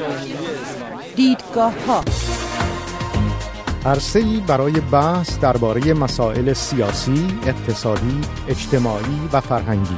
دیدگاه‌ها عرصه‌ای برای بحث درباره مسائل سیاسی، اقتصادی، اجتماعی و فرهنگی.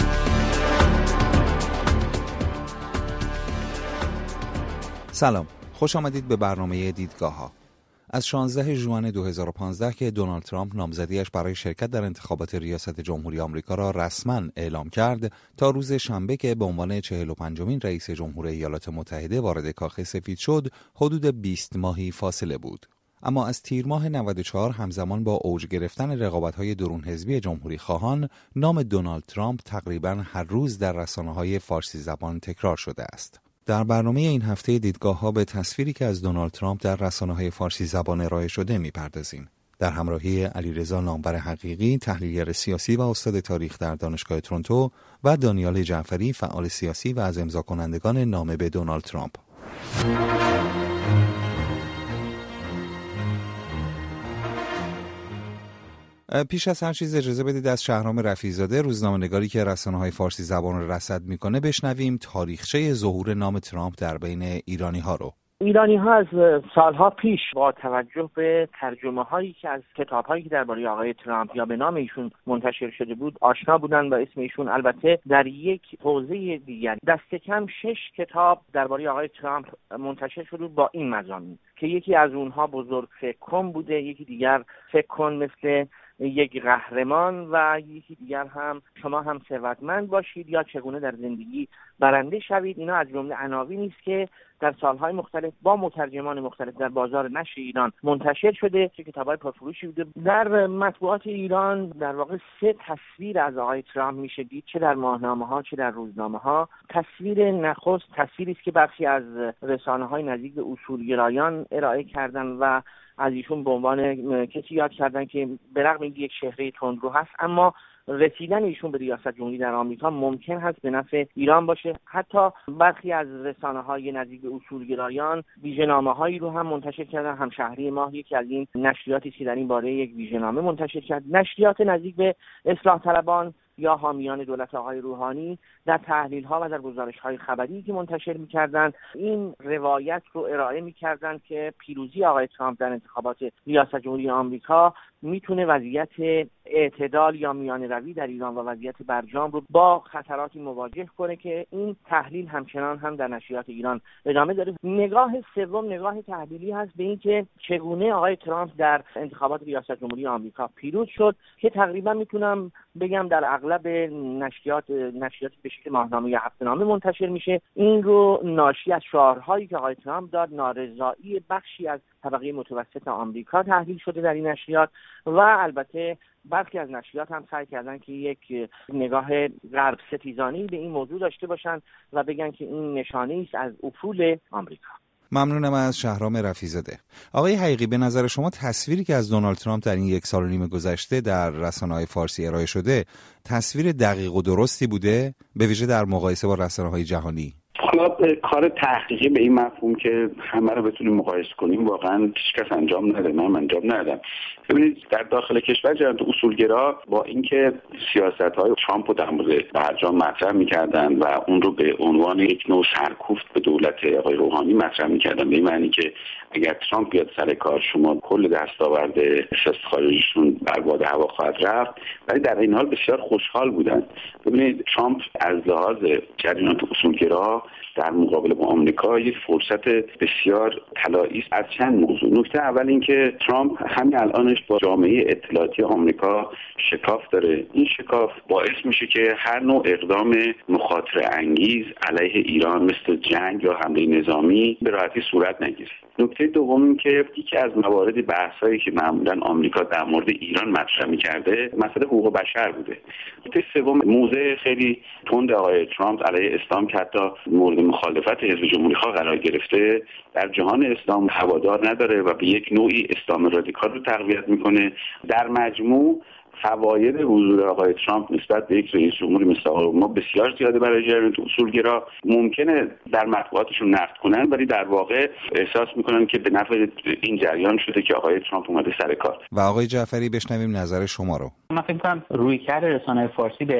سلام، خوش آمدید به برنامه دیدگاه‌ها. از 16 ژوئن 2015 که دونالد ترامپ نامزدیش برای شرکت در انتخابات ریاست جمهوری آمریکا را رسما اعلام کرد تا روز شنبه که به عنوان 45مین رئیس جمهور ایالات متحده وارد کاخ سفید شد، حدود 20 ماهی فاصله بود. اما از تیر ماه 94 همزمان با اوج گرفتن رقابت‌های درون حزبی جمهوری خواهان، نام دونالد ترامپ تقریباً هر روز در رسانه‌های فارسی زبان تکرار شده است. در برنامه این هفته دیدگاه‌ها به تصویری که از دونالد ترامپ در رسانه‌های فارسی زبان ارائه شده می‌پردازیم. در همراهی علیرضا نامور حقیقی، تحلیلگر سیاسی و استاد تاریخ در دانشگاه تورنتو، و دانیال جعفری، فعال سیاسی و از امضاکنندگان نامه به دونالد ترامپ. پیش از هر چیز اجازه بدید از شهرام رفیع‌زاده، روزنامه‌نگاری که رسانه‌های فارسی زبان رو رصد می‌کنه، بشنویم تاریخچه ظهور نام ترامپ در بین ایرانی‌ها رو. ایرانی‌ها از سالها پیش با توجه به ترجمه‌هایی که از کتاب‌هایی که درباره آقای ترامپ یا به نام ایشون منتشر شده بود آشنا بودن و اسم ایشون البته در یک حوزه دیگر دست کم 6 کتاب درباره آقای ترامپ منتشر شده بود با این مضامین که یکی از اونها بزرگ فکر کن بوده، یکی دیگر فکر کن مثل یک قهرمان و یکی دیگر هم شما هم ثروتمند باشید یا چگونه در زندگی برنده شوید. اینا از جمله عناوینی است که در سالهای مختلف با مترجمان مختلف در بازار نشر ایران منتشر شده که کتاب‌های پرفروشی بوده. در مطبوعات ایران در واقع 3 تصویر از آقای ترامپ میشه دید، چه در ماهنامه‌ها چه در روزنامه‌ها. تصویر نخست تصویری است که برخی از رسانه‌های نزدیک به اصولگرایان ارائه کردن و از ایشون به عنوان کسی یاد کردن که به رغم اینکه یک چهره تندرو هست اما رسیدن ایشون به ریاست جمهوری در آمریکا ممکن هست به نفع ایران باشه. حتی برخی از رسانه‌های نزدیک به اصولگرایان ویژه‌نامه‌هایی رو هم منتشر کردن. همشهری ما یکی از این نشریاتی که در این باره یک ویژه‌نامه منتشر کرد. نشریات نزدیک به اصلاح طلبان یا حامیان دولت آقای روحانی در تحلیل‌ها و در گزارش‌های خبری که منتشر می‌کردند این روایت رو ارائه می‌کردند که پیروزی آقای ترامپ در انتخابات ریاست جمهوری آمریکا میتونه وضعیت اعتدال یا میانه روی در ایران و وضعیت برجام رو با خطراتی مواجه کنه که این تحلیل همچنان هم در نشریات ایران ادامه داره. نگاه سوم نگاه تحلیلی هست به این که چگونه آقای ترامپ در انتخابات ریاست جمهوری آمریکا پیروز شد که تقریبا میتونم بگم در اغلب نشریات به شکل ماهنامه یا هفته‌نامه منتشر میشه. این رو ناشی از شعارهایی که آقای ترامپ داد، نارضایی بخشی از طبقه متوسط آمریکا تحلیل شده در این نشریات و البته برخی از نشریات هم سعی کردن که یک نگاه غرب ستیزانی به این موضوع داشته باشن و بگن که این نشانه‌ای است از افول آمریکا. ممنونم از شهرام رفیع‌زاده. آقای حقیقی، به نظر شما تصویری که از دونالد ترامپ در این 1.5 سال گذشته در رسانه‌های فارسی ارائه شده تصویر دقیق و درستی بوده، به ویژه در مقایسه با رسانه‌های جهانی؟ حالا کار تحقیقی به این مفهوم که همه رو بتونیم مقایسه کنیم واقعا هیچکس انجام نده، من انجام ندادم. ببینید در داخل کشور جریان اصولگرا با اینکه سیاست‌های ترامپ رو در مورد برجام مطرح می‌کردن و اون رو به عنوان یک نوع سرکوفت به دولت آقای روحانی مطرح می‌کردن، به این معنی که اگر ترامپ بیاد سر کار شما کل دستاورد سیاست خارجیشون بر باد هوا خواهد رفت، ولی در این حال بسیار خوشحال بودن. ببینید ترامپ از لحاظ جریان اصولگرا در مقابله با آمریکا یک فرصت بسیار طلایی است از چند موضوع. نکته اول این که ترامپ همین الانش با جامعه اطلاعاتی آمریکا شکاف داره. این شکاف باعث میشه که هر نوع اقدام مخاطره انگیز علیه ایران مثل جنگ یا حمله نظامی به راحتی صورت نگیره. نکته دوم این که یکی از موارد بحثایی که معمولا آمریکا در مورد ایران مطرح می‌کرده مسئله حقوق بشر بوده. نکته سوم موضع خیلی تند آقای ترامپ علیه اسلام که حتی مورد مخالفت حزب جمهوری‌خواه قرار گرفته در جهان اسلام هوادار نداره و به یک نوعی اسلام رادیکال رو تقویت میکنه. در مجموع فواید حضور آقای ترامپ نسبت به یک رئیس جمهوری مثل آقای ما بسیار زیاده برای جریان اصولگرا. ممکنه در مطبوعاتشون نقد کنن ولی در واقع احساس میکنن که به نفع این جریان شده که آقای ترامپ اومده سر کار. و آقای جعفری بشنویم نظر شما رو. من فکر کنم رویکرد رسانه‌های فارسی به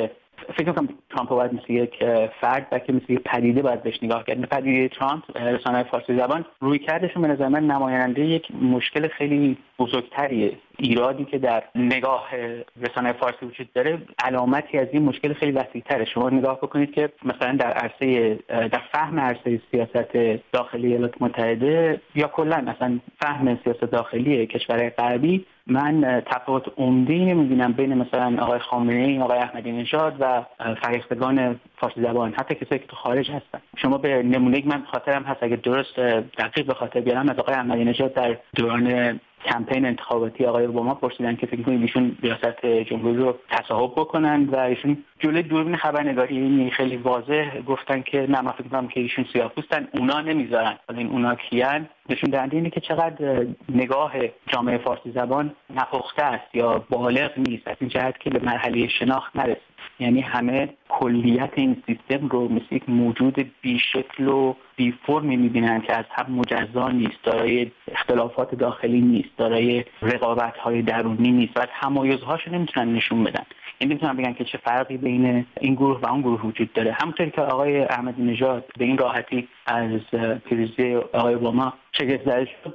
فکر می‌کنم ترامپ باید مثل یک فرد و که مثل یک پدیده باید بهش نگاه کرد. پدیده ترامپ، رسانه‌های فارسی زبان، روی کردشون به نظر من نماینده یک مشکل خیلی بزرگتریه. ایرادی که در نگاه رسانه‌های فارسی وجود داره علامتی از این مشکل خیلی وسیع‌تره. شما نگاه بکنید که مثلا در فهم عرصه سیاست داخلی ایالات متحده یا کلا مثلا فهم سیاست داخلی کشورهای غربی، من تفاوت عمده‌ای نمی‌بینم بین مثلا آقای خامنه‌ای، آقای احمدی نژاد و فرهیختگان فارسی زبان، حتی کسایی که تو خارج هستن. شما به نمونه من خاطرم هست، اگه درست دقیق به خاطر بیارم، از آقای احمدی نژاد در دوران کمپین انتخاباتی آقای اوباما پرسیدن که فکر کنید ایشون ریاست جمهوری رو تصاحب بکنن و ایشون جلوی دوربین خبرنگاری خیلی واضح گفتن که نه، من فکر می‌کنم که ایشون سیاه‌پوستن، اونا نمیذارن. حالا این اونا کیان؟ نشون دهنده اینه که چقدر نگاه جامعه فارسی زبان نپخته است یا بالغ نیست از این جهت که به مرحله شناخت نرسید. یعنی همه کلیت این سیستم رو مثل یک موجود بی‌شکل و بی فرمی می‌بینن که از هم مجزا نیست، دارای اختلافات داخلی نیست، دارای رقابت‌های درونی نیست و از تمایزهاش نمیتونن نشون بدن. یعنی نمیتونن بگن که چه فرقی بین این گروه و اون گروه وجود داره. همونطوری که آقای احمدی نژاد به این راحتی از پیروزی آقای اوباما شگفت زده شد،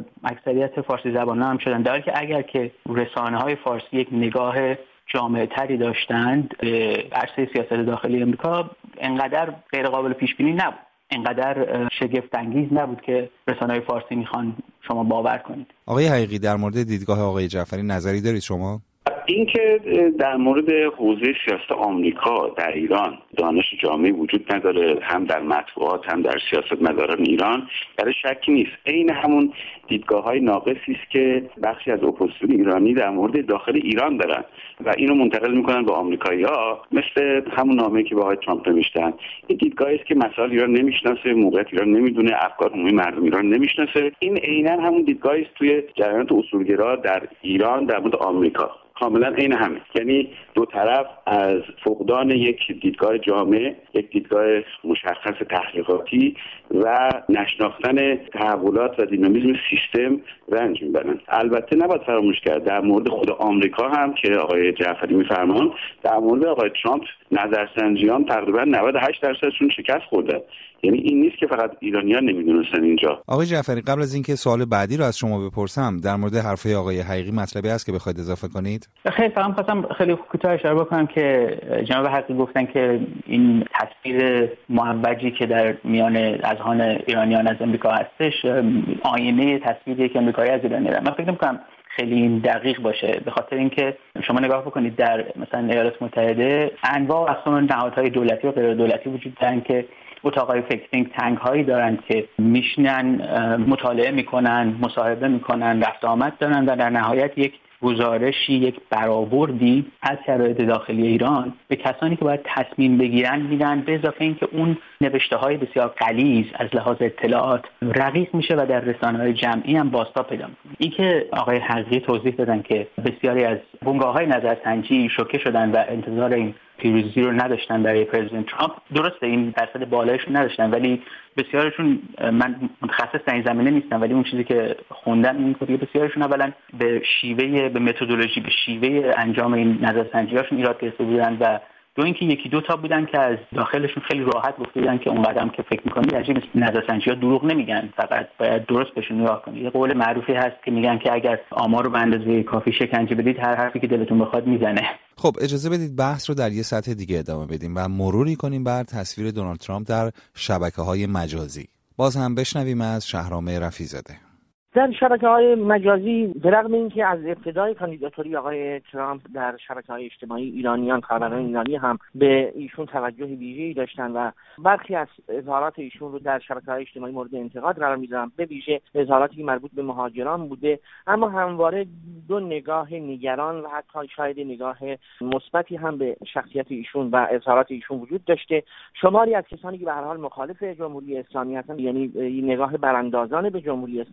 اکثریت فارسی زبانان هم شدن، در حالی که اگر که رسانه‌های فارسی یک نگاه جامع تری داشتند به عرصه سیاست داخلی امریکا، انقدر غیر قابل پیش بینی نبود، انقدر شگفت انگیز نبود که رسانه‌های فارسی میخوان شما باور کنید. آقای حقیقی، در مورد دیدگاه آقای جعفری نظری دارید شما؟ این که در مورد حوزه سیاست آمریکا در ایران دانش جامعی وجود نداره، هم در مطبوعات هم در سیاستمداران ایران، در شکی نیست. عین همون دیدگاه‌های ناقصی است که بخشی از اپوزیسیون ایرانی در مورد داخل ایران دارن و اینو منتقل میکنن به آمریکایی‌ها، مثل همون نامه‌ای که با آقای ترامپ نوشتن. این دیدگاهی است که مسائل ایران نمیشناسه، موقعیت ایران نمیدونه، افکار عمومی مردم ایران نمیشناسه. این عیناً همون دیدگاهی است توی جریانات اصولگرا در ایران در مورد آمریکا. کاملا عین همه، یعنی دو طرف از فقدان یک دیدگاه جامع، یک دیدگاه مشخص تحقیقاتی و نشناختن تحولات و دینامیسم سیستم رنج میبرن. البته نباید فراموش کرد در مورد خود آمریکا هم که آقای جعفری میفرمان، در مورد آقای ترامپ نظرسنجیان تقریبا 98%شون شکست خورده. یعنی این نیست که فقط ایرانیان نمیدونستن اینجا. آقای جعفری، قبل از اینکه سوال بعدی رو از شما بپرسم، در مورد حرفه آقای حقیقی مطلبی هست که بخواید اضافه کنید؟ خیلی فهم خواستم خیلی کوتاه اشاره بکنم که جناب حقیقی گفتن که این تصویر معوجی که در میان اذهان ایرانیان از امریکا هستش آینه تصویری که امریکایی از ایران دارن. من فکر می‌کنم خیلی دقیق باشه، به خاطر اینکه شما نگاه بکنید در مثلا ایالات متحده انواع و اقسام نهادهای دولتی و غیر دولتی وجود دارن که اتاقای فکرینگ تنگ هایی دارن که میشنن، مطالعه میکنن، مصاحبه میکنن، رفت آمد دارن و در نهایت یک گزارشی، یک برآوردی از شرایط داخلی ایران به کسانی که باید تصمیم بگیرن میدن، به اضافه اینکه اون نوشته‌های بسیار غلیظ از لحاظ اطلاعات رقیق میشه و در رسانه‌های جمعی هم بازتاب پیدا می‌کنه. این که آقای حقیقی توضیح دادن که بسیاری از بنگاه‌های نظرسنجی شوکه شدن و انتظار این پیروزی رو نداشتن برای پرزیدنت ترامپ. درسته این درصد بالایش رو نداشتن، ولی بسیارشون، من متخصص در این زمینه نیستم، ولی اون چیزی که خوندم این که بسیارشون اولا به متدولوژی، به شیوه انجام این نظرسنجی‌هاشون ایراد گرفته بودن و دو اینکه یکی دو تا بودن که از داخلشون خیلی راحت گفته بودن که اون قدم که فکر می‌کنید عجیب نظرسنجی‌ها دروغ نمیگن، فقط باید درست بهشون نگاه کنید. یه قول معروفی هست که میگن که اگر آمار رو به اندازه کافی شکنجه بدید هر حرفی که دلتون بخواد میزنه. خب اجازه بدید بحث رو در یه سطح دیگه ادامه بدیم و مروری کنیم بر تصویر دونالد ترامپ در شبکه‌های مجازی. باز هم بشنویم از شهرام رفیع‌زاده. در شبکه‌های مجازی به رغم اینکه از ابتدای کاندیداتوری آقای ترامپ در شبکه‌های اجتماعی ایرانیان، کاربران ایرانی هم به ایشون توجه ویژه‌ای داشتن و برخی از اظهارات ایشون رو در شبکه‌های اجتماعی مورد انتقاد قرار می‌دادن، به ویژه اظهاراتی که مربوط به مهاجران بوده، اما همواره دو نگاه نگران و حتی شاید نگاه مثبتی هم به شخصیت ایشون و اظهارات ایشون وجود داشته. شماری از کسانی که به هر حال مخالف جمهوری اسلامی هستند، یعنی نگاه براندازان به جمهوری اسلامی دارن،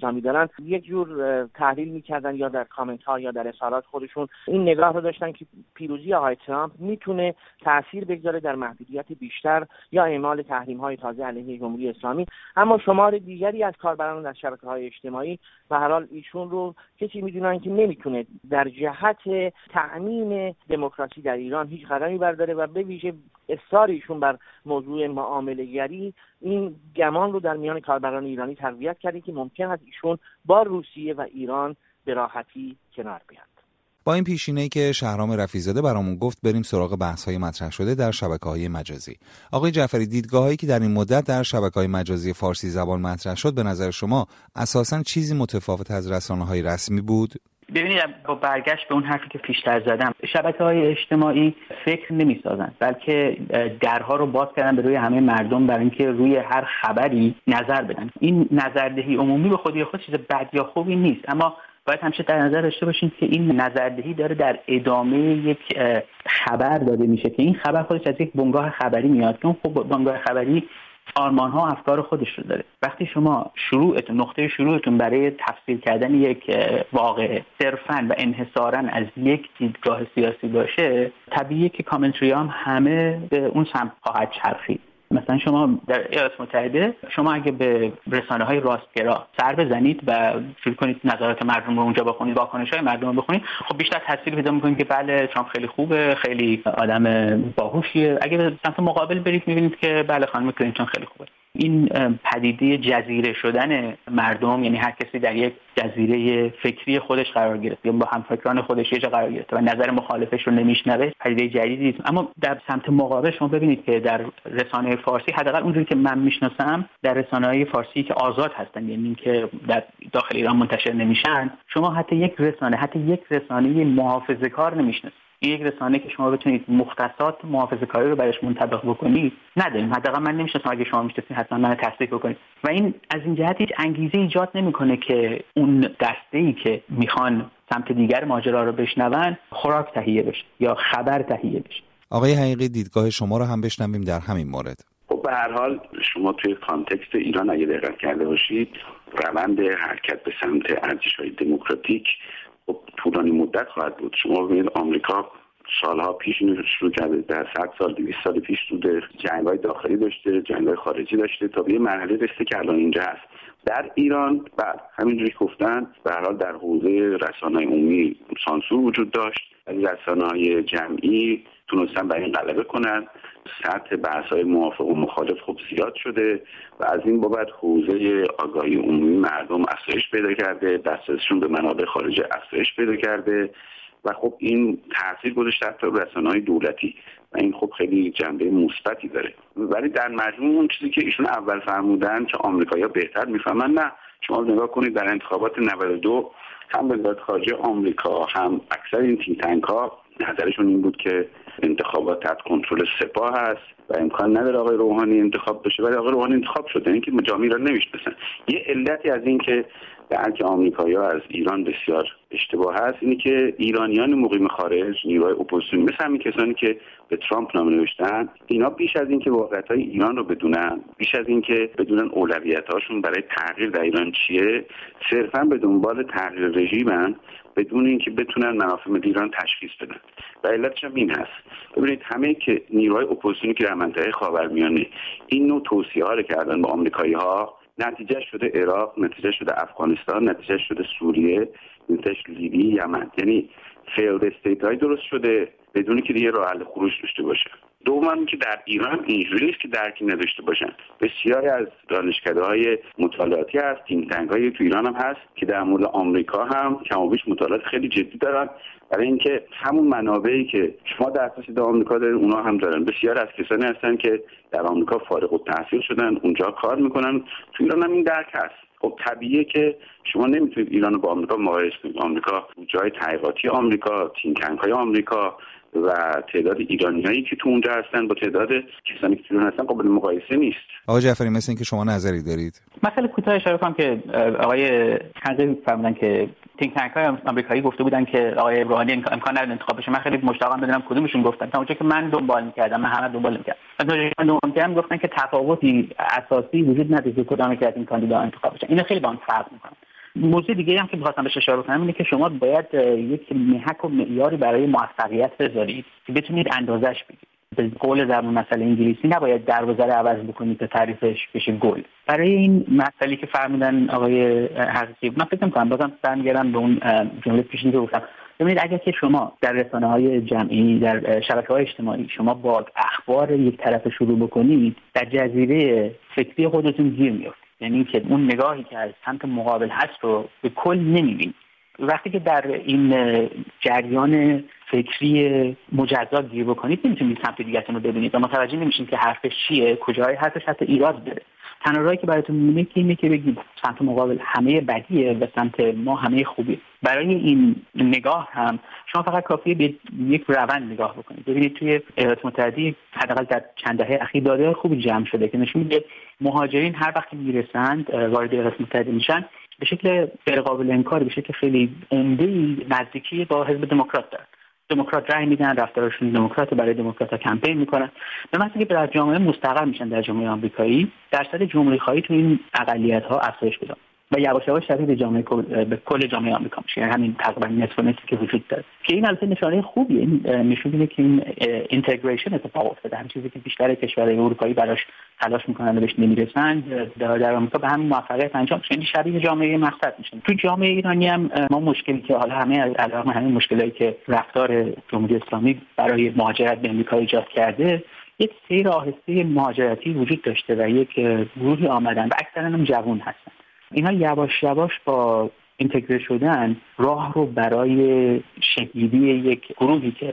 بودن یک جور تحلیل میکردن یا در کامنت ها یا در رسالات خودشون این نگاه رو داشتن که پیروزی آقای ترامپ میتونه تأثیر بگذاره در محدودیت بیشتر یا اعمال تحریم های تازه علیه جمهوری اسلامی. اما شمار دیگری از کاربران در شبکه‌های اجتماعی به هر حال ایشون رو کسی میدونن که نمیتونه در جهت تأمین دموکراسی در ایران هیچ قدمی برداره و به ویژه اصرار ایشون بر موضوع معامله‌گری این گمان رو در میان کاربران ایرانی تقویت کرده که ممکن است ایشون با روسیه و ایران به راحتی کنار بیاد. با این پیشینه‌ای که شهرام رفیع‌زاده برامون گفت بریم سراغ بحث‌های مطرح شده در شبکه‌های مجازی. آقای جعفری، دیدگاه‌هایی که در این مدت در شبکه‌های مجازی فارسی زبان مطرح شد به نظر شما اساساً چیزی متفاوت از رسانه‌های رسمی بود؟ ببینید، با برگشت به اون حرفی که پیشتر زدم، شبکه‌های اجتماعی فکر نمی‌سازن، بلکه درها رو باز کردن به روی همه مردم برای اینکه روی هر خبری نظر بدن. این نظردهی عمومی به خودی خود چیز بد یا خوبی نیست، اما باید همیشه در نظر داشته باشیم که این نظردهی داره در ادامه یک خبر داده میشه که این خبر خودش از یک بنگاه خبری میاد که اون خب بنگاه خبری آرمان‌ها و افکار خودش رو داره. وقتی شما نقطه شروعتون برای تفسیر کردن یک واقعه صرفاً و انحصاراً از یک دیدگاه سیاسی باشه، طبیعیه که کامنتری هم همه به اون سمت خواهد چرخید. مثلا شما در ایالات متحده شما اگه به رسانه‌های راستگرا سر بزنید و شروع کنید نظرات مردم رو اونجا بخونید، واکنش‌های مردم رو بخونید، خب بیشتر تاثیر پیدا می‌کنید که بله ترامپ خیلی خوبه، خیلی آدم باهوشیه. اگه به سمت مقابل برید می‌بینید که بله خانم کلینتون خیلی خوبه. این پدیده جزیره شدن مردم، یعنی هر کسی در یک جزیره فکری خودش قرار گرفته یا با همفکران خودش یه جا قرار گرفته و نظر مخالفش رو نمیشنوه، پدیده جدیدی است. اما در سمت مقابل شما ببینید که در رسانه فارسی، حداقل اونجوری که من میشناسم، در رسانه‌های فارسی که آزاد هستن، یعنی که در داخل ایران منتشر نمیشن، شما حتی یک رسانه محافظه‌کار نمیشناسید. این یک رسانه که شما بتونید مختصات محافظه‌کاری رو برایش منطبق بکنید نداریم. حداقل من نمی‌شناسم، اگه شما می‌شناسید حتما منو تصدیق بکنید. و این از این جهت هیچ انگیزه ایجاد نمی‌کنه که اون دسته‌ای که میخوان سمت دیگر ماجرا رو بشنون خوراک تهیه بشه یا خبر تهیه بشه. آقای حقیقی، دیدگاه شما رو هم بشنویم در همین مورد. خب به هر حال شما توی کانتکست ایران اگه دقت کرده باشید، روند حرکت به سمت ارزش‌های دموکراتیک خب طولانی مدت خواهد بود. شما ببینید آمریکا سالها پیش اینو شروع کرده، در 100 سال 200 سال پیش تو جنگ‌های داخلی داشته، جنگ‌های خارجی داشته تا به یه مرحله رسیده که الان اینجا هست. در ایران بعد همینجوری گفتن به هر حال در حوزه رسانه‌های عمومی سانسور وجود داشت، رسانه‌های جمعی تونستن بر این غلبه کنن، سطح بحث‌های موافق و مخالف خب زیاد شده و از این بابت حوزه آگاهی عمومی مردم افزایش پیدا کرده، دسترسیشون به منابع خارجی افزایش پیدا کرده و خب این تاثیر گذاشته در رسانه‌های دولتی و این خب خیلی جنبه مثبتی داره. ولی در مجموع اون چیزی که ایشون اول فرمودن که آمریکایی‌ها بهتر میفهمن، نه، شما نگاه کنید در انتخابات 92 هم وزارت خارجه آمریکا هم اکثر این تیم تنک‌ها نظرشون این بود که انتخابات تحت کنترل سپاه هست و امکان نداره آقای روحانی انتخاب بشه، ولی آقای روحانی انتخاب شده. اینکه جامعه را نمیشناسن. یه علتی از این که درک آمریکایی‌ها از ایران بسیار اشتباه هست اینه که ایرانیان مقیم خارج، نیروهای اپوزیسیون مثل همین کسانی که به ترامپ نامه نوشتن، اینا بیش از این که واقعیت‌های ایران رو بدونن، بیش از این که بدونن اولویت‌هاشون برای تغییر در ایران چیه، صرفاً به دنبال تغییر رژیمن بدون اینکه بتونن منافع ملی ایران تشخیص بدن. و علتش هم این هست. ببینید همه که نیروهای اپوزیسیونی که در منطقه خاورمیانه این نوع توصیه‌ها رو کردن به آمریکایی‌ها، نتیجه شده عراق، نتیجه شده افغانستان، نتیجه شده سوریه، نتیجه لیبی، یمن. یعنی فیلد استیت های درست شده بدون که دیگه راه حل خروج داشته باشه. دوم که در ایران اینجوری نیست که درکی نداشته باشن. بسیاری از دانشکده‌های مطالعاتی هست، تیم تنک‌های تو ایران هم هست که در مورد آمریکا هم کم و بیش مطالعات خیلی جدی دارن، برای اینکه همون منابعی که شما در اساس آمریکا دارین اونا هم دارن. بسیار از کسانی هستن که در آمریکا فارغ التحصیل شدن، اونجا کار میکنن، تو ایران هم این درک هست. خب طبیعیه که شما نمیتونید ایران رو با آمریکا مقایسه کنید. آمریکا جای تحقیقاتی آمریکا، تیم تنک‌های آمریکا و تعداد ایرانیایی که تو اونجا هستن با تعداد کسانی که تو ایران هستن قابل مقایسه نیست. آقای جعفری، مثل اینکه شما نظری دارید. مثلا کوتاه اشاره کنم که آقای حقیقی فرمودن که تینک تنک‌های آمریکایی گفته بودن که آقای روحانی امکان نداره انتخاب بشه. من خیلی مشتاقم بدونم کدومشون گفتن. تا اونجا که من دنبال می‌کردم، من همه دنبال می‌کردم. من گفتن که تفاوتی اساسی وجود نداره که کدام یک از این کاندیداها انتخاب بشن. اینا خیلی با هم فرق می‌کنه. موضوع دیگه هم که می‌خواستم بهش اشاره کنم اینه که شما باید یک محک و معیاری برای موفقیت بذارید که بتونید اندازش بگیرید. به قول زبان مثل انگلیسی نباید دروازه رو عوض بکنید تا تعریفش بشه گل. برای این مسئله که فرمودن آقای حقیقی، من فکر می‌کنم بازم برمیگردم به اون جمله پیشین که گفتم. ببینید اگر که شما در رسانه‌های جمعی، در شبکه‌های اجتماعی شما با اخبار یک طرف شروع بکنید، در جزیره فکری خودتون گیر میافتید. یعنی که اون نگاهی که از سمت مقابل هست رو به کل نمی‌بینید. وقتی که در این جریان فکری مجزا گیر بکنید نمیتونید سمت دیگه‌تون رو ببینید و متوجه نمیشین که حرفش چیه، کجای حرفش حتی ایراد داره. تنها راهی که براتون میمونه اینه که بگید سمت مقابل همه بدیه و سمت ما همه خوبیه. برای این نگاه هم شما فقط کافیه به یک روند نگاه بکنید. ببینید توی ایالات متحده حداقل در چند دهه اخیر داده خوبی جمع شده که نشون میده مهاجرین هر وقت میرسند وارد ایالات متحده میشن به شکل غیرقابل انکار، به شکل خیلی عمده‌ای نزدیکی با حزب دموکرات دارن. دموکرات رای میدن، رفتارشون دموکرات، برای دموکرات‌ها کمپین میکنن. به محض اینکه در جامعه مستقر میشن در جامعه آمریکایی، درصد جمهوری خواهی تو این اقلیت‌ها افزایش پیدا و یواش یواش تبدیل به کل جامعه آمریکا میشه. یعنی همین تقریبا نصف نصفی که وجود داره که این البته نشانه خوبیه. این نشون میده که این اینتگریشن اتفاق افتاده. همین چیزی که بیشتر کشورهای اروپایی براش تلاش میکنن و بهش نمیرسن در آمریکا به همین موفقیت انجام میشه. یعنی شبیه جامعه مقصد میشه. تو جامعه ایرانی هم ما مشکلی که حالا همه علاوه همین مشکلاتی که رفتار جمهوری اسلامی برای مهاجرت به آمریکا ایجاد کرده، یک سیر آهسته مهاجرتی وجود داشته و یک گروهی آمدن و اکثرا هم جوان هستن. اینا یواش یواش با اینتگره شدن راه رو برای شکل‌گیری یک گروهی که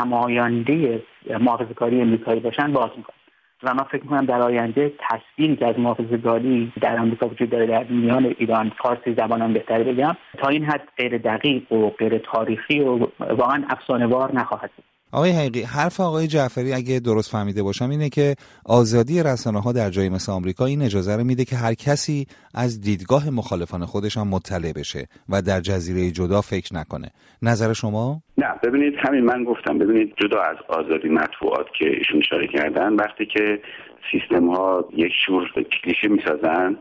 نماینده محافظه‌کاری آمریکایی باشن باز می‌کنن و من فکر می‌کنم در آینده تصویری که از محافظه‌کاری در آمریکا وجود داره در میان ایران، فارسی زبانان بهتر بگم، تا این حد غیر دقیق و غیر تاریخی و واقعا افسانه‌وار نخواهد بود. آقای حقیقی، حرف آقای جعفری اگه درست فهمیده باشم اینه که آزادی رسانه‌ها در جایی مثل آمریکا این اجازه رو میده که هر کسی از دیدگاه مخالفان خودش هم مطلع بشه و در جزیره جدا فکر نکنه. نظر شما؟ نه، ببینید همین من گفتم، ببینید جدا از آزادی مطبوعات که ایشون اشاره کردن، وقتی که سیستم‌ها یک شور کلیشه میسازن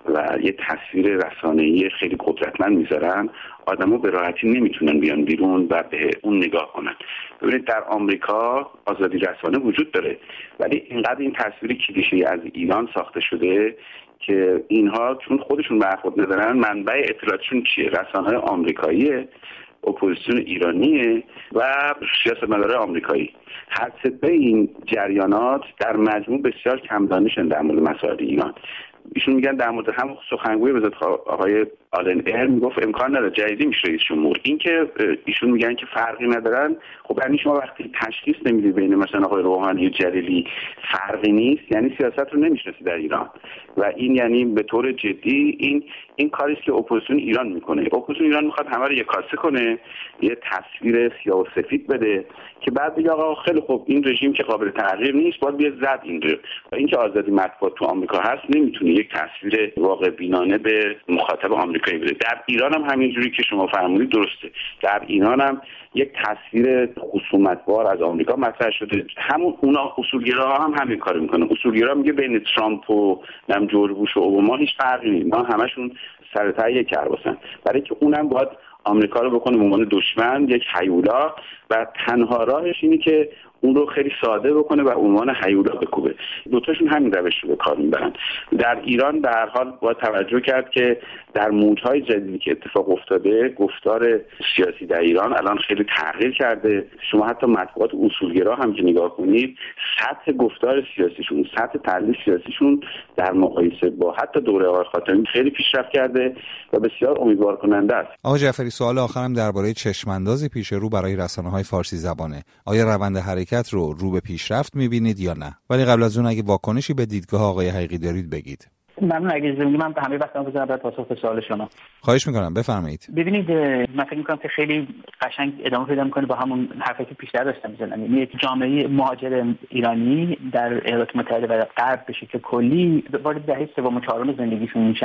و یه تصویر رسانه‌ای خیلی قدرتمند میذارن، آدم‌ها به راحتی نمیتونن بیان بیرون و به اون نگاه کنن. ببینید در آمریکا آزادی رسانه وجود داره، ولی اینقدر این تصویر کلیشه‌ای از ایران ساخته شده که اینها چون خودشون برخورد ندارن، منبع اطلاعاتشون چیه؟ رسانه‌های آمریکاییه، اپوزیسیون ایرانیه و سیاستمدارای آمریکایی. هر سه این جریانات در مجموع بسیار کم دانشن در مورد مسائل ایران. ایشون میگن در مورد هم سخنگوی وزارت آقای آلن ایر میگفت امکان نداره جدیدی میشه رئیس جمهور. این که ایشون میگن که فرقی ندارن، خب یعنی شما وقتی تشخیص نمیدید بین مثلا آقای روحانی و جلیلی فرقی نیست، یعنی سیاست رو نمیشناسید در ایران و این یعنی به طور جدی این کاری است که اپوزیسیون ایران میکنه. اپوزیسیون ایران میخواد همه رو یکاسه کنه، یه تصویر سیاه و سفید بده که بعد بگه آقا خیلی خوب این رژیم که قابل تغییر نیست، باید بیاد زد این رو. و اینکه آزادی مطبوعات تو آمریکا هست نمیتونه یک تصویر واقع بینانه به مخاطب آمریکایی بده. در ایران هم همینجوری که شما فرمودید درسته. در ایران هم یک تصویر خصومت‌بار از آمریکا مطرح شده. همون اونا اصولگراها هم همین کارو میکنن. اصولگرا میگه بین ترامپ و جورج بوش و اوباما هیچ فرقی نیست. ما همشون سر تا یک کرباسن. برای که اونم باید آمریکا رو بکنه به عنوان دشمن، یک هیولا، و تنها راهش اینه که اون رو خیلی ساده بکنه و عنوان هیولا بکوبه. دوتاشون همین روش رو به کار میبرن. در ایران در حال باید توجه کرد که در موجهای جدیدی که اتفاق افتاده، گفتار سیاسی در ایران الان خیلی تغییر کرده. شما حتی مطبوعات اصولگرا هم که نگاه کنید، سطح گفتار سیاسیشون، سطح تحلیل سیاسیشون در مقایسه با حتی دوره آقای خاتمی خیلی پیشرفت کرده و بسیار امیدوار کننده است. آقای جعفری، سوال آخرم درباره چشم‌انداز پیش رو برای رسانه‌های فارسی زبانه. آیا روند حرکت رو به پیشرفت می‌بینید یا نه؟ ولی قبل از اون اگه واکنشی به دیدگاه آقای حقیقی دارید بگید. ممنون. اگه اجازه بدید من به همه وقتم بذارم برای پاسخ به سوال شما. خواهش می‌کنم، بفرمایید. ببینید من فکر می‌کنم که خیلی قشنگ ادامه پیدا می‌کنه با همون حرفی که پیشتر داشتم می‌زدم. یعنی یک جامعه مهاجر ایرانی در ایالات متحده و غرب به شکل کلی وارد دهه سوم و چهارم زندگیشون میشن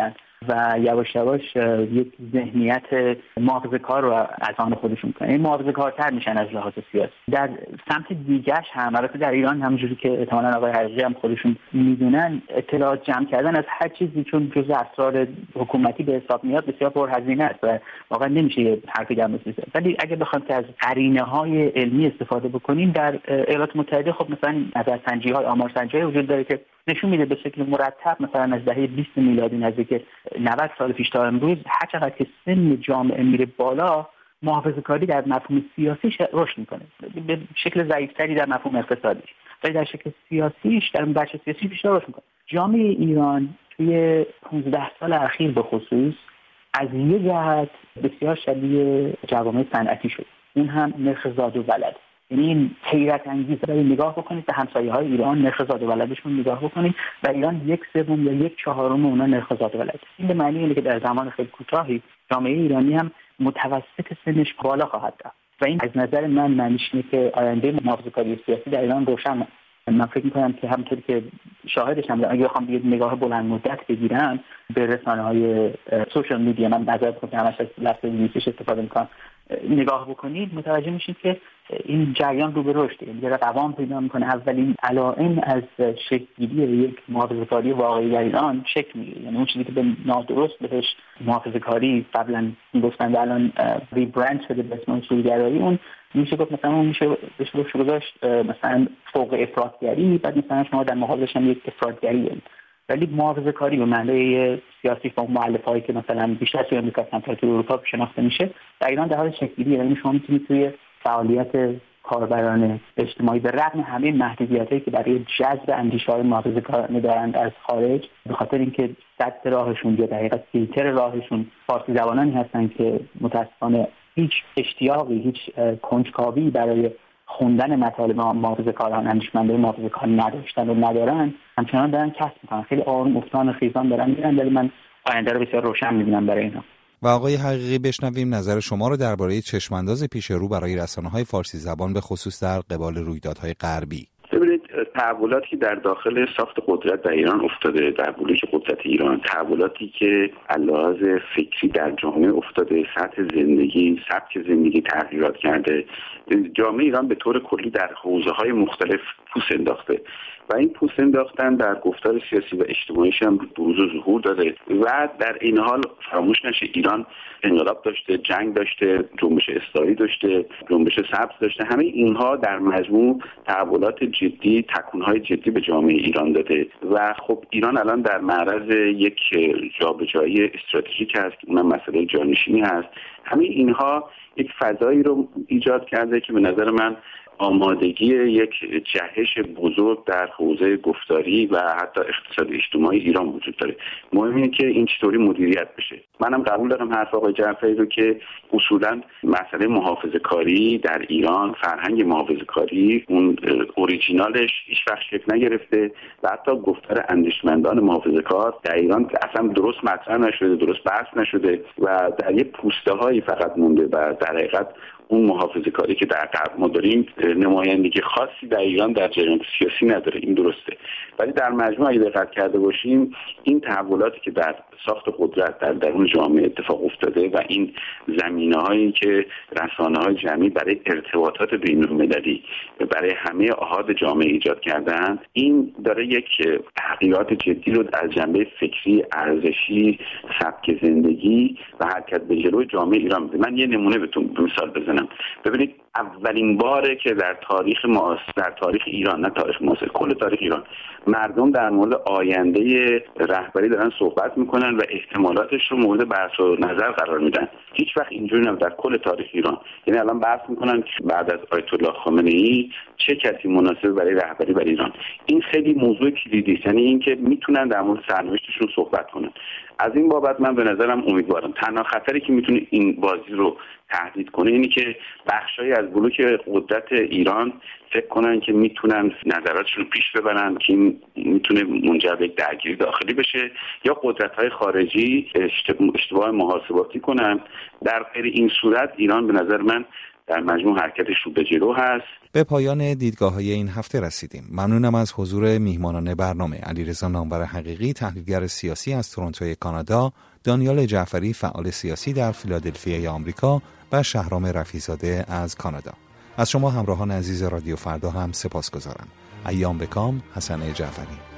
و یواش یواش یک ذهنیت محافظه‌کار رو از آن خودشون کنن. این محافظه‌کارتر میشن از لحاظ سیاسی. در سمت دیگه‌اش هم البته در ایران همونجوری که احتمالاً آقای حقیقی هم خودشون میدونن، اطلاعات جمع کردن از هر چیزی چون جزء اسرار حکومتی به حساب میاد بسیار پرهزینه است و واقعا نمیشه حرف گم بزنیم. ولی اگه بخوایم که از قرینه‌های علمی استفاده بکنیم، در ایالات متحده خب مثلا نظرسنجی‌های آمارسنجی‌های وجود داره که نشون میده به شکل مرتب مثلا از دهه 20 میلادی نزدیک 90 سال پیش تا امروز هر چقدر که سن جامعه میره بالا، محافظه‌کاری در مفهوم سیاسیش رشد میکنه، به شکل ضعیف‌تری در مفهوم اقتصادیش، ولی در شکل سیاسیش در بخش سیاسی بیشتر رشد میکنه. جامعه ایران توی 15 سال اخیر به خصوص از یه جهت بسیار شبیه جوامع صنعتی شد، اون هم نرخ زاد و ولد. یعنی این حیرت انگیزه. برای نگاه بکنید به همسایه‌های ایران، نرخ زاد و ولدشون نگاه بکنید و ایران 1/3 یا 1/4 اونا نرخ زاد و ولد. این به معنی اینه که در زمان خیلی کوتاهی جامعه ایرانی هم متوسط سنش بالا خواهد رفت و این از نظر من معنیش اینه که آینده محافظه‌کاری سیاسی در ایران روشنه. من فکر می‌کنم که همونطوری که شاهدشم، اگه بخوام یه نگاه بلند مدت بگیرم به رسانه‌های سوشال میدیا، من نظر می‌کنم همش از لفظ انگلیسیش استفاده می‌کنم، نگاه بکنید متوجه میشید که این جریان رو به رشده، یعنی داره قوام پیدا میکنه. اولین علائم از شکل‌گیری یک محافظه‌کاری واقعی در ایران شکل میگیره. یعنی اون چیزی که به نادرست بهش محافظه‌کاری قبلا میگفتن الان ریبرند شده به اسم اصولگرایی، اون میشه گفت مثلا اون میشه بهش گذاشت مثلا فوق افراطگری، بعد مثلا شما در مقابلش هم یک افراطگری. ولی محافظه‌کاری به معنای سیاسی با مؤلفه‌ای که مثلا بیشتر توی آمریکا سمت اروپا شناخته میشه، در ایران در حال شکل‌گیریه. یعنی شما میتونید توی فعالیت کاربران اجتماعی به رغم همه محدودیتایی که برای جذب اندیشه‌های محافظه‌کارانه دارند از خارج، به خاطر اینکه سد راهشون یا در حقیقت فیلتر راهشون فارسی زبانانی هستن که متأسفانه هیچ اشتیاقی، هیچ کنجکاوی برای خوندن مطالب محافظه‌کاران، اندیشمندان محافظه‌کار نداشتن و ندارن، همچنان دارن کسب می‌کنن. خیلی آروم افتان خیزان دارن میرن، ولی من آینده رو بسیار روشن می‌بینم برای اینا. و آقای حقیقی بشنویم نظر شما رو درباره چشم‌انداز پیش رو برای رسانه‌های فارسی زبان به خصوص در قبال رویدادهای غربی. ببینید، تحولاتی در داخل ساخت قدرت در ایران افتاده، در بلوک قدرت ایران، تحولاتی که علاوه فکری در جامعه افتاده، سطح زندگی، سبک زندگی تغییرات کرده. جامعه ایران به طور کلی در حوزه‌های مختلف پوست انداخته و این پوست انداختن در گفتار سیاسی و اجتماعیش هم بروز و ظهور داده و در این حال فراموش نشه ایران انقلاب داشته، جنگ داشته، جنبش اصلاحی داشته، جنبش سبز داشته. همه اینها در مجموع تحولات جدی، تکون‌های جدی به جامعه ایران داده و خب ایران الان در معرض یک جابجایی استراتژیک است که اونم مسئله جانشینی هست. همه اینها یک فضایی رو ایجاد کرده که به نظر من آمادگی یک جهش بزرگ در حوزه گفتاری و حتی اقتصاد اجتماعی ایران وجود داره. مهم اینه که این چطوری مدیریت بشه. منم قبول دارم حرف آقای جعفری رو که اصولاً مسئله محافظه‌کاری در ایران، فرهنگ محافظه‌کاری اون اوریجینالش هیچ وقت شکل نگرفته و حتی گفتار اندیشمندان محافظه‌کار در ایران اصلا درست مطرح نشده، درست بحث نشده و در یک پوسته‌هایی فقط مونده و در حقیقت اون محافظه‌کاری که در غرب ما داریم نمایندگی خاصی در ایران در جریان سیاسی نداره. این درسته، ولی در مجموع اگه دقت کرده باشیم این تحولاتی که در ساخت قدرت در درون جامعه اتفاق افتاده و این زمینه‌هایی که رسانه‌های جمعی برای ارتباطات بین‌المللی برای همه احاد جامعه ایجاد کردن، این داره یک تغییرات جدی رو از جنبه فکری، ارزشی، سبک زندگی و حرکت به جلوی جامعه ایران میده. من یه نمونه بهتون مثال بزنم. ببینید، اولین باره که در تاریخ ایران، نه تاریخ معاصر، کل تاریخ ایران، مردم در مورد آینده رهبری دارن صحبت میکنن و احتمالاتش رو مورد بحث و نظر قرار میدن. هیچ وقت اینجوری نبود در کل تاریخ ایران. یعنی الان بحث میکنن که بعد از آیت الله خامنه‌ای چه کسی مناسب برای رهبری بر ایران. این خیلی موضوع کلیدی است، یعنی اینکه میتونن در مورد سرنوشتشون صحبت کنن. از این بابت من به نظرم امیدوارم. تنها خطری که میتونه این بازی رو تهدید کنه اینی که بخشایی از بلوک قدرت ایران فکر کنن که میتونن نظراتشون رو پیش ببرن که این میتونه منجر به یک درگیری داخلی بشه یا قدرت‌های خارجی اشتباه محاسباتی کنن. در غیر این صورت ایران به نظر من در مجموع حرکتش رو به جلو هست. به پایان دیدگاه‌های این هفته رسیدیم. ممنونم از حضور میهمانان برنامه: علیرضا نامور حقیقی، تحلیلگر سیاسی از تورنتوی کانادا، دانیال جعفری، فعال سیاسی در فیلادلفیای آمریکا و شهرام رفیع‌زاده از کانادا. از شما همراهان عزیز رادیو فردا هم سپاسگزارم. ایام بکام. حسن جعفری.